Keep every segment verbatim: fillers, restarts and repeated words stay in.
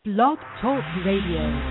Blog Talk Radio.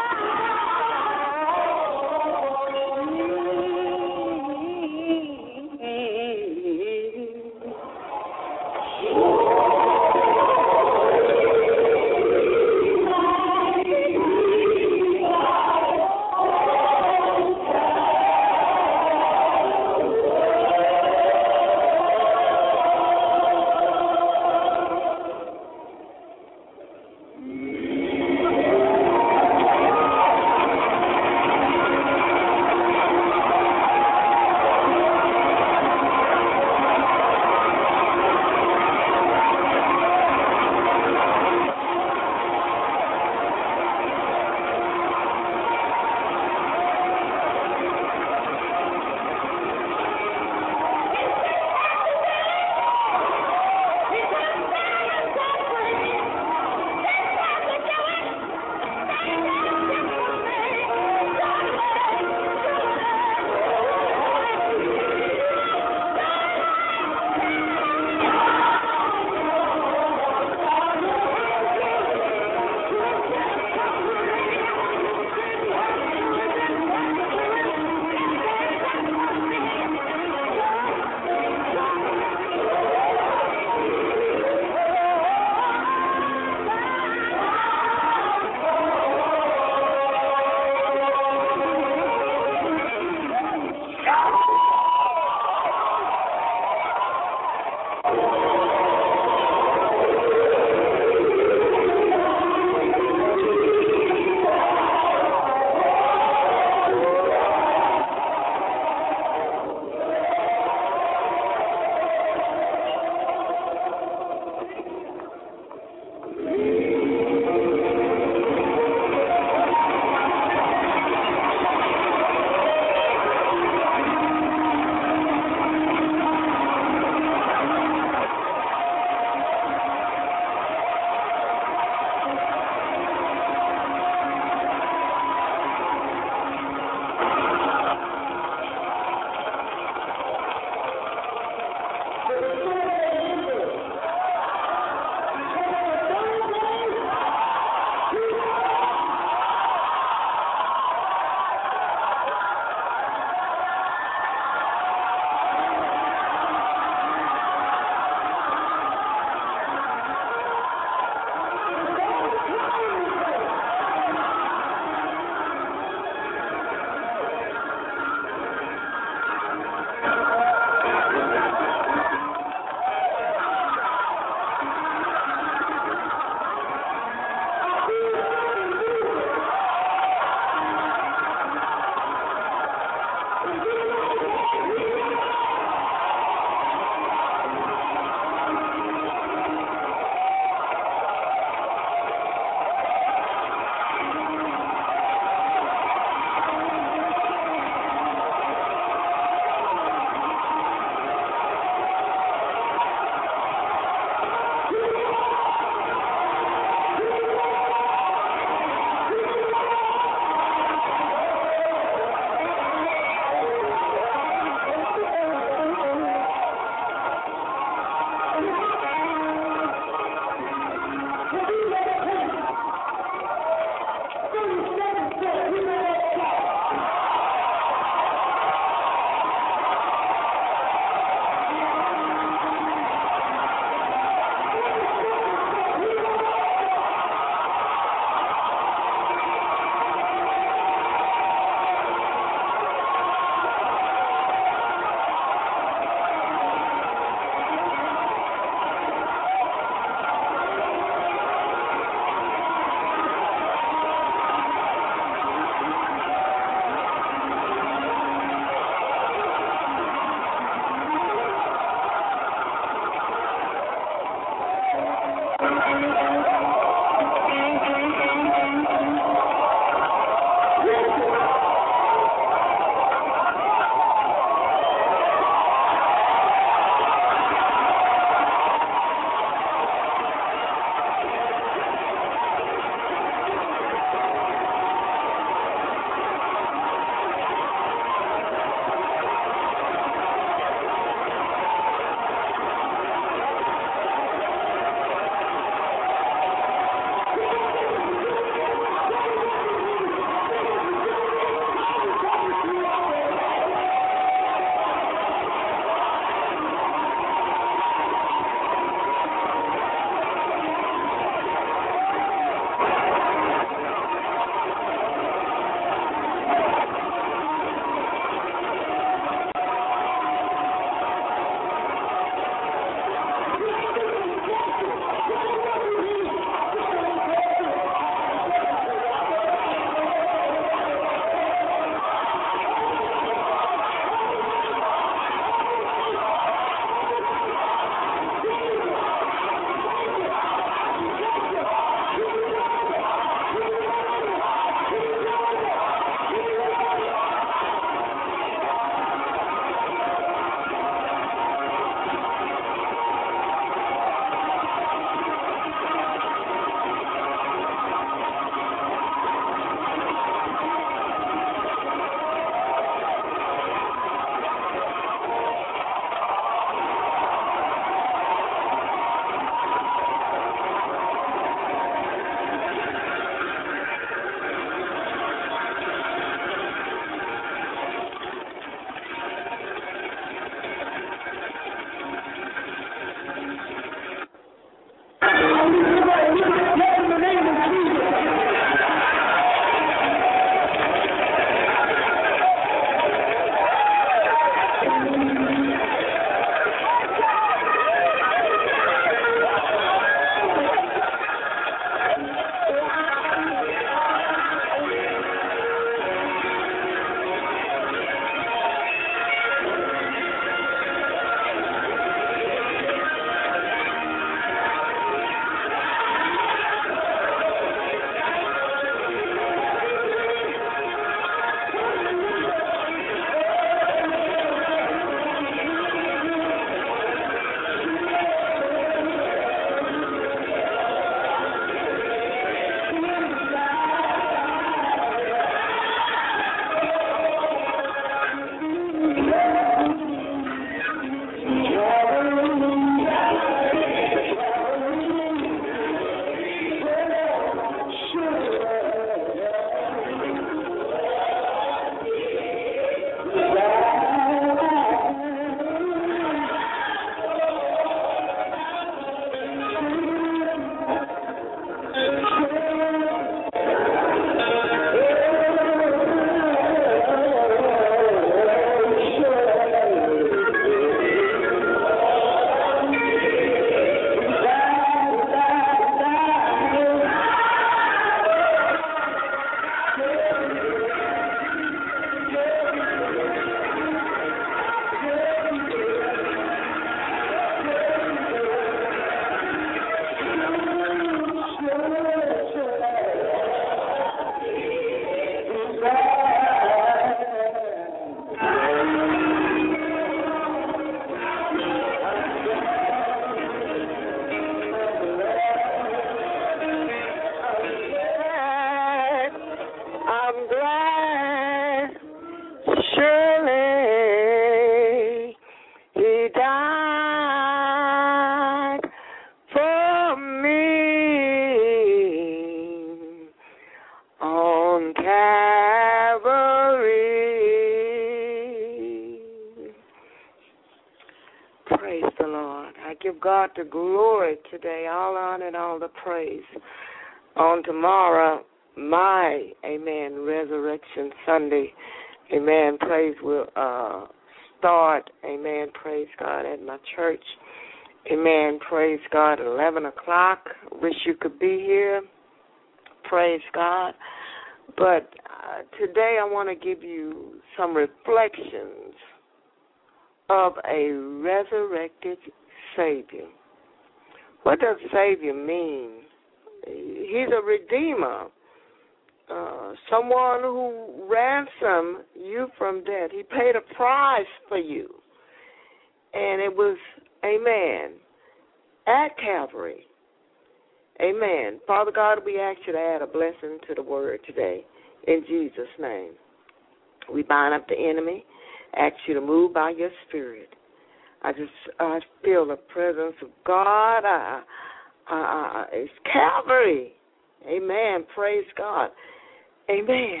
give God the glory today, all honor and all the praise. On tomorrow, my, amen, Resurrection Sunday, amen, praise will uh, start, amen, praise God, at my church. Amen, praise God, eleven o'clock. Wish you could be here. Praise God. But uh, today I want to give you some reflections of a resurrected Savior. What does Savior mean? He's a redeemer, uh, someone who ransomed you from death. He paid a price for you. And it was, amen, at Calvary. Amen. Father God, we ask you to add a blessing to the word today. In Jesus' name. We bind up the enemy, ask you to move by your spirit. I just I feel the presence of God. I, I, I, it's Calvary. Amen. Praise God. Amen.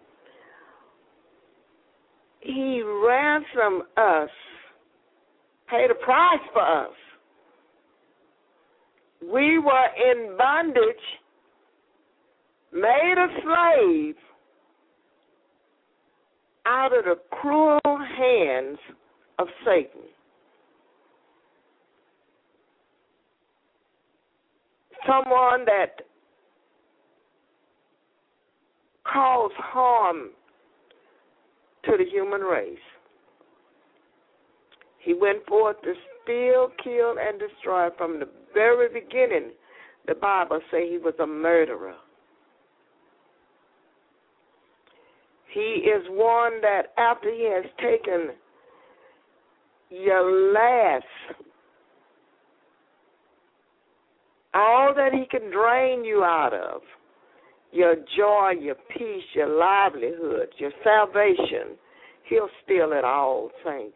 He ransomed us, paid a price for us. We were in bondage, made a slave out of the cruel hands of Satan. Someone that caused harm to the human race. He went forth to steal, kill, and destroy. From the very beginning, the Bible says he was a murderer. He is one that after he has taken your last, all that he can drain you out of, your joy, your peace, your livelihood, your salvation, he'll steal it all, saints.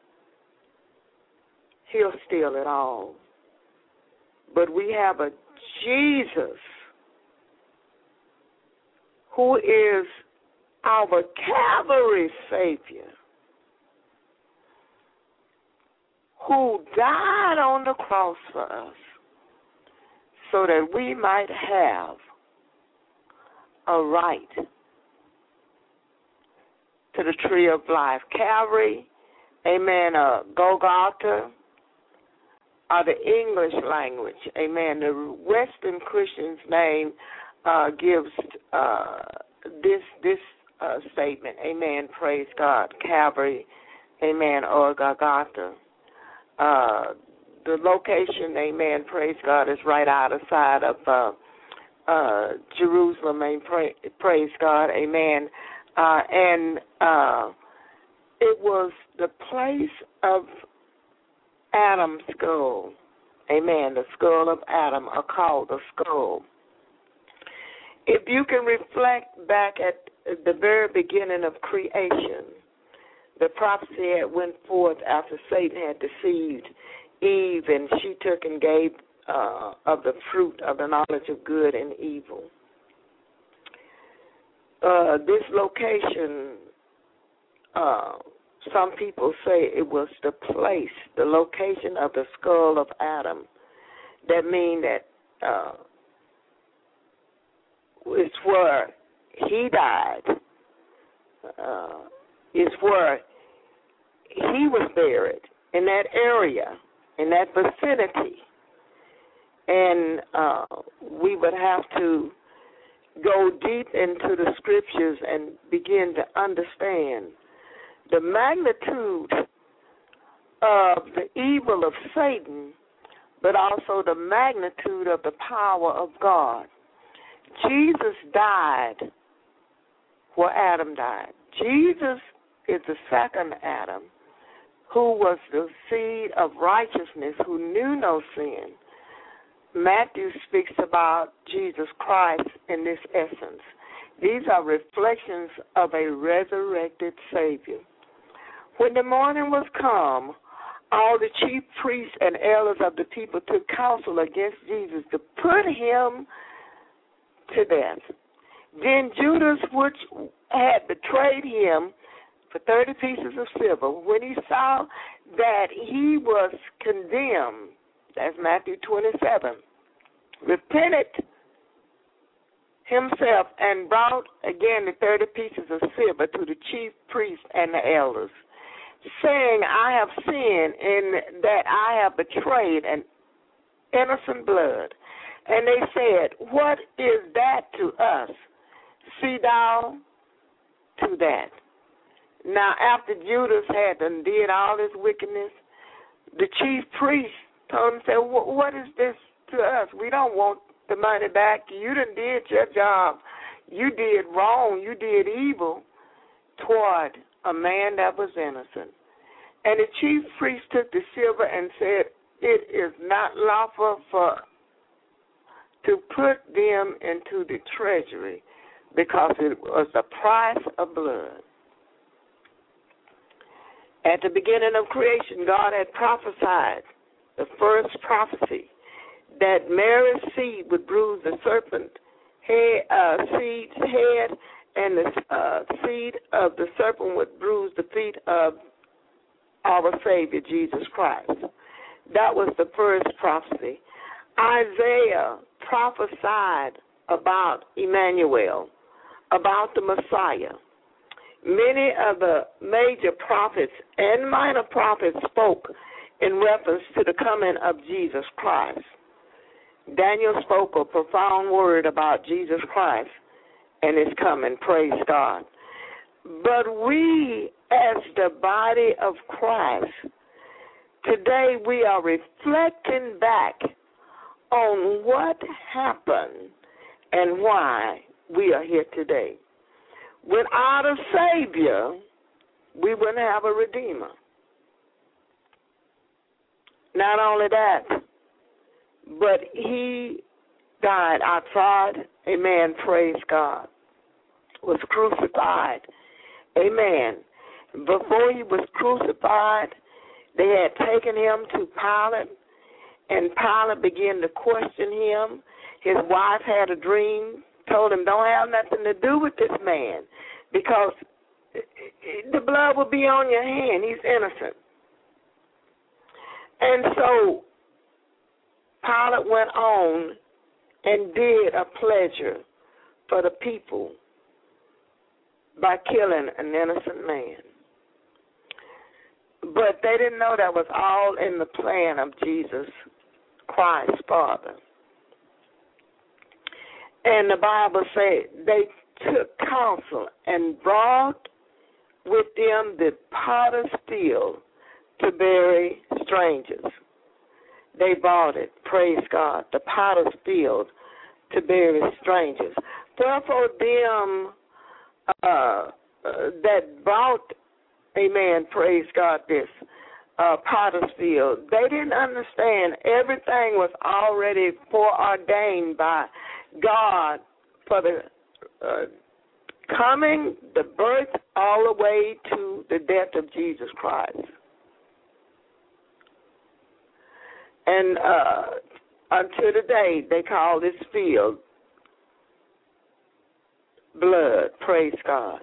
He'll steal it all. But we have a Jesus who is our Calvary Savior, who died on the cross for us so that we might have a right to the tree of life. Calvary, amen, uh, Golgotha, are the English language, amen. The Western Christian's name uh, gives uh, this this uh, statement, amen, praise God, Calvary, amen, or Golgotha. Uh, the location, amen, praise God, is right outside of uh, uh, Jerusalem, amen, pray, praise God, amen. Uh, and uh, it was the place of Adam's skull, amen, the skull of Adam, are called the skull. If you can reflect back at the very beginning of creation, the prophecy had went forth after Satan had deceived Eve, and she took and gave uh, of the fruit of the knowledge of good and evil. Uh, this location, uh, some people say it was the place, the location of the skull of Adam. That means that uh, it's where he died. Uh, it's where he was buried, in that area, in that vicinity. And uh, we would have to go deep into the scriptures and begin to understand the magnitude of the evil of Satan, but also the magnitude of the power of God. Jesus died where Adam died. Jesus is the second Adam, who was the seed of righteousness, who knew no sin. Matthew speaks about Jesus Christ in this essence. These are reflections of a resurrected Savior. When the morning was come, all the chief priests and elders of the people took counsel against Jesus to put him to death. Then Judas, which had betrayed him for thirty pieces of silver, when he saw that he was condemned, that's Matthew twenty-seven, repented himself and brought again the thirty pieces of silver to the chief priests and the elders, saying, I have sinned in that I have betrayed an innocent blood. And they said, what is that to us? See thou to that. Now, after Judas had done did all this wickedness, the chief priest told him, said, what is this to us? We don't want the money back. You done did your job. You did wrong. You did evil toward a man that was innocent. And the chief priest took the silver and said, it is not lawful for to put them into the treasury because it was the price of blood. At the beginning of creation, God had prophesied the first prophecy that Mary's seed would bruise the serpent head, uh, seed's head, and the uh, seed of the serpent would bruise the feet of our Savior, Jesus Christ. That was the first prophecy. Isaiah prophesied about Emmanuel, about the Messiah. Many of the major prophets and minor prophets spoke in reference to the coming of Jesus Christ. Daniel spoke a profound word about Jesus Christ and his coming, praise God. But we, as the body of Christ, today we are reflecting back on what happened and why we are here today. Without a Savior, we wouldn't have a Redeemer. Not only that, but he died outside, amen, praise God, was crucified, amen. Before he was crucified, they had taken him to Pilate, and Pilate began to question him. His wife had a dream, told him, don't have nothing to do with this man because the blood will be on your hand. He's innocent. And so Pilate went on and did a pleasure for the people by killing an innocent man. But they didn't know that was all in the plan of Jesus Christ, Father. And the Bible said they took counsel and brought with them the potter's field to bury strangers. They bought it, praise God, the potter's field to bury strangers. Therefore, them uh, uh, that bought, amen, praise God, this uh, potter's field, they didn't understand everything was already foreordained by God for the uh, coming, the birth, all the way to the death of Jesus Christ. And uh, until today, they call this field blood, praise God.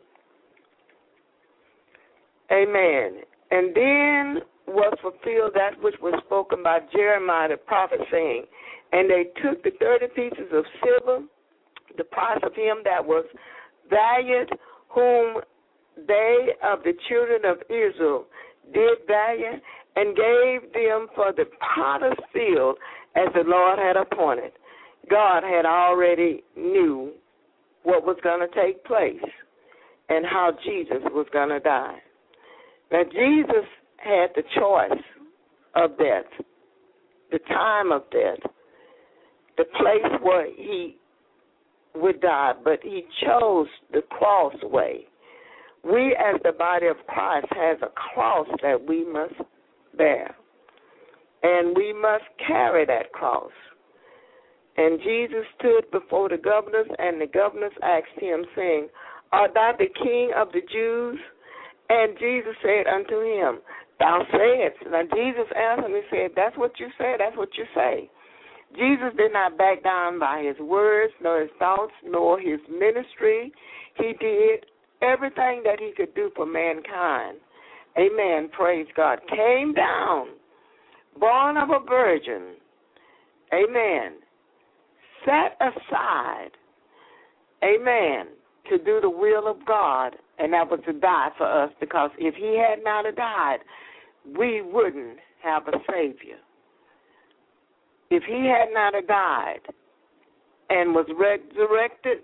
Amen. And then was fulfilled that which was spoken by Jeremiah the prophet, saying, and they took the thirty pieces of silver, the price of him that was valiant, whom they of the children of Israel did valiant, and gave them for the potter's field as the Lord had appointed. God had already knew what was going to take place and how Jesus was going to die. Now, Jesus had the choice of death, the time of death, the place where he would die, but he chose the cross way. We, as the body of Christ, has a cross that we must bear, and we must carry that cross. And Jesus stood before the governors, and the governors asked him, saying, art thou the King of the Jews? And Jesus said unto him, thou sayest. Now Jesus answered and said, that's what you say, that's what you say. Jesus did not back down by his words, nor his thoughts, nor his ministry. He did everything that he could do for mankind. Amen, praise God. Came down, born of a virgin, amen, set aside, amen, to do the will of God, and that was to die for us, because if he had not have died, we wouldn't have a Savior. If he had not have died and was resurrected,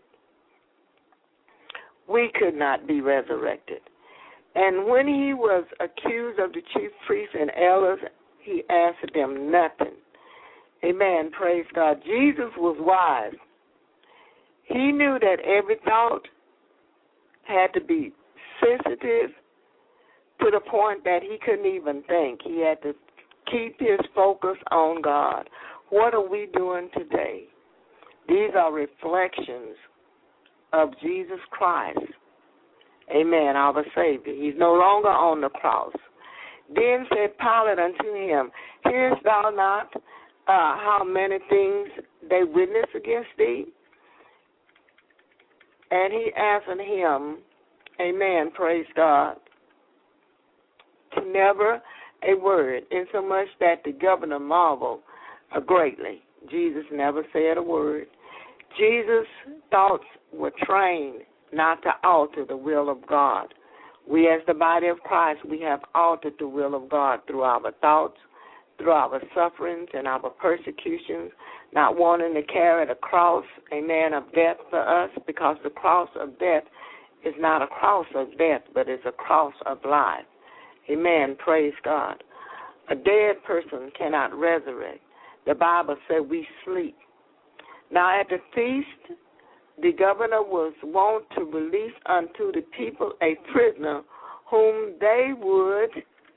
we could not be resurrected. And when he was accused of the chief priests and elders, he answered them nothing. Amen. Praise God. Jesus was wise. He knew that every thought had to be sensitive to the point that he couldn't even think. He had to keep his focus on God. What are we doing today? These are reflections of Jesus Christ. Amen, our Savior. He's no longer on the cross. Then said Pilate unto him, hearest thou not uh, how many things they witness against thee? And he answered him, amen, praise God, never a word, insomuch that the governor marveled greatly. Jesus never said a word. Jesus' thoughts were trained not to alter the will of God. We as the body of Christ, we have altered the will of God through our thoughts, through our sufferings and our persecutions, not wanting to carry the cross, amen, of death for us, because the cross of death is not a cross of death, but it's a cross of life. Amen, praise God. A dead person cannot resurrect. The Bible said we sleep. Now at the feast, the governor was wont to release unto the people a prisoner whom they would,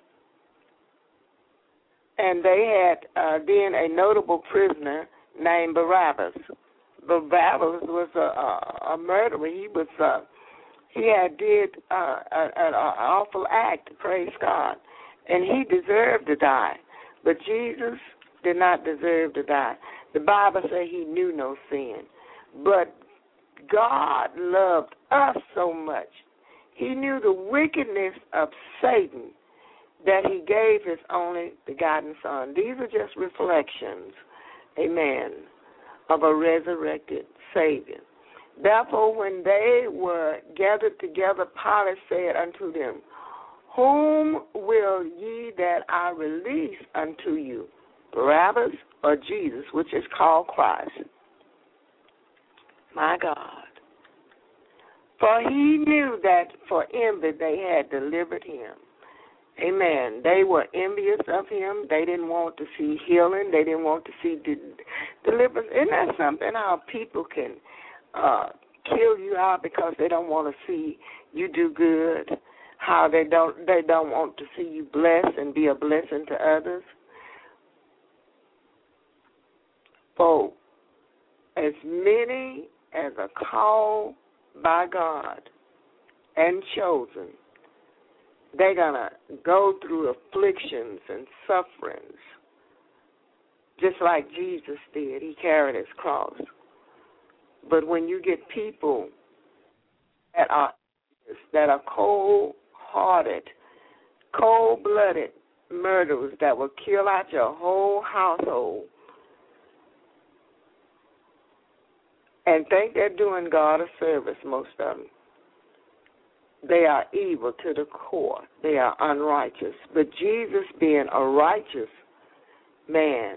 and they had uh, then a notable prisoner named Barabbas. Barabbas was a, a, a murderer. He was uh, he had did uh, an awful act, praise God, and he deserved to die. But Jesus did not deserve to die. The Bible says he knew no sin, but God loved us so much. He knew the wickedness of Satan that he gave his only begotten Son. These are just reflections, amen, of a resurrected Savior. Therefore, when they were gathered together, Pilate said unto them, whom will ye that I release unto you, Barabbas or Jesus, which is called Christ? My God. For he knew that for envy they had delivered him. Amen. They were envious of him. They didn't want to see healing. They didn't want to see de- deliverance. Isn't that something how people can uh, kill you out because they don't want to see you do good? How they don't they don't want to see you blessed and be a blessing to others? For as many as are called by God and chosen, they're going to go through afflictions and sufferings, just like Jesus did. He carried his cross. But when you get people that are that are cold-hearted, cold-blooded murderers that will kill out your whole household and think they're doing God a service, most of them, they are evil to the core. They are unrighteous. But Jesus, being a righteous man,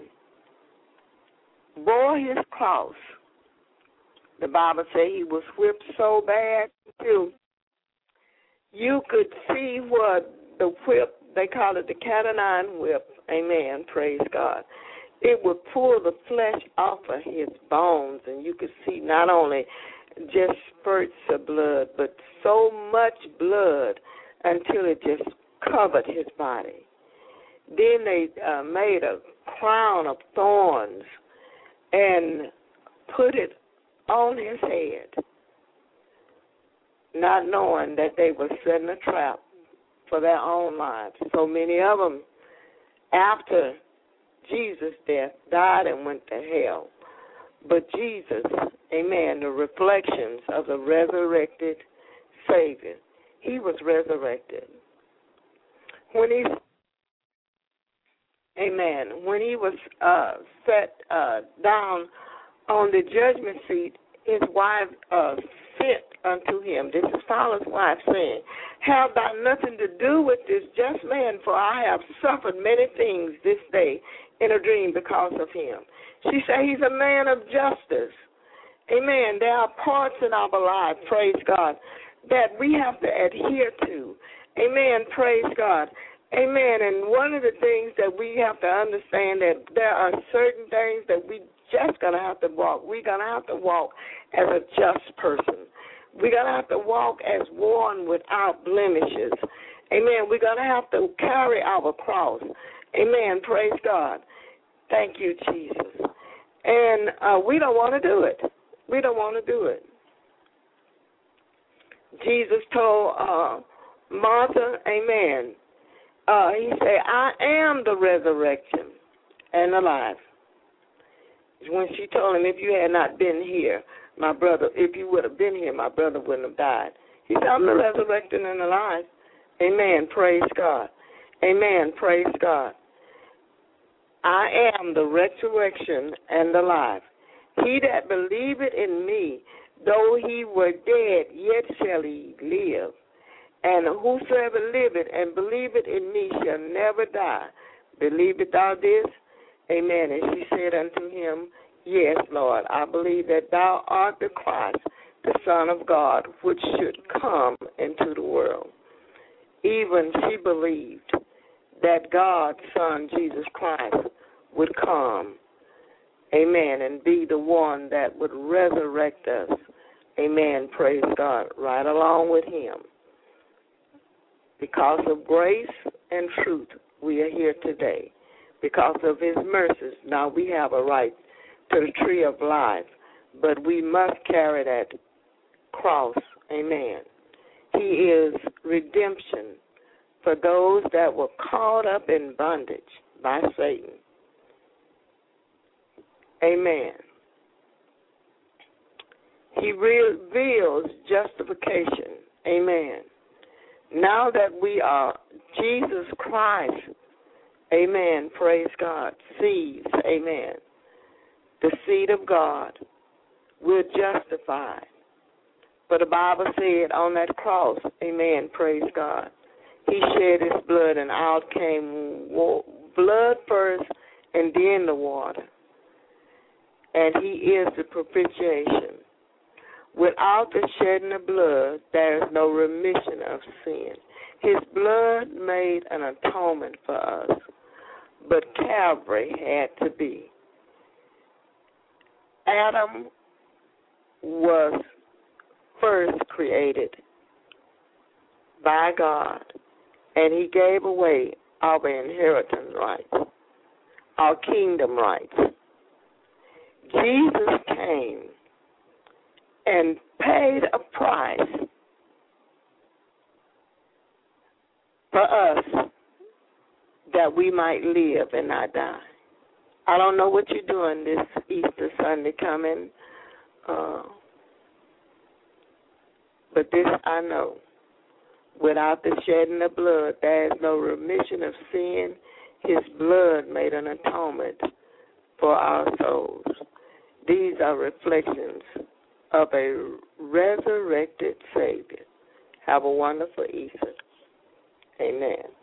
bore his cross. The Bible says he was whipped so bad, too, you could see what the whip, they call it the cat o' nine whip. Amen, praise God. It would pull the flesh off of his bones, and you could see not only just spurts of blood, but so much blood until it just covered his body. Then they uh, made a crown of thorns and put it on his head, not knowing that they were setting a trap for their own lives. So many of them, after Jesus' death, died and went to hell. But Jesus, amen, the reflections of the resurrected Savior, he was resurrected. When he amen, when he was uh, set uh, down on the judgment seat, his wife uh, sent unto him. This is Saul's wife saying, have thou nothing to do with this just man, for I have suffered many things this day in a dream because of him. She said he's a man of justice. Amen. There are parts in our life, praise God, that we have to adhere to. Amen. Praise God. Amen. And one of the things that we have to understand that there are certain things that we just going to have to walk. We're going to have to walk as a just person. We're going to have to walk as one without blemishes. Amen. We're going to have to carry our cross. Amen. Praise God. Thank you, Jesus. And uh, we don't want to do it. We don't want to do it. Jesus told uh, Martha, amen, uh, he said, I am the resurrection and the life. When she told him, if you had not been here, my brother, if you would have been here, my brother wouldn't have died. He said, I'm the resurrection and the life. Amen. Praise God. Amen. Praise God. I am the resurrection and the life. He that believeth in me, though he were dead, yet shall he live. And whosoever liveth and believeth in me shall never die. Believest thou this? Amen. And she said unto him, yes, Lord, I believe that thou art the Christ, the Son of God, which should come into the world. Even she believed that God's Son, Jesus Christ, would come, amen, and be the one that would resurrect us. Amen. Praise God. Right along with him. Because of grace and truth, we are here today. Because of his mercies, now we have a right to the tree of life, but we must carry that cross. Amen. He is redemption for those that were caught up in bondage by Satan. Amen. He reveals justification. Amen. Now that we are Jesus Christ, amen, praise God, seeds, amen, the seed of God, we're justified. But the Bible said on that cross, amen, praise God, he shed his blood and out came blood first and then the water. And he is the propitiation. Without the shedding of blood, there is no remission of sin. His blood made an atonement for us, but Calvary had to be. Adam was first created by God, and he gave away our inheritance rights, our kingdom rights. Jesus came and paid a price for us that we might live and not die. I don't know what you're doing this Easter Sunday coming, uh, but this I know. Without the shedding of blood, there is no remission of sin. His blood made an atonement for our souls. These are reflections of a resurrected Savior. Have a wonderful Easter. Amen.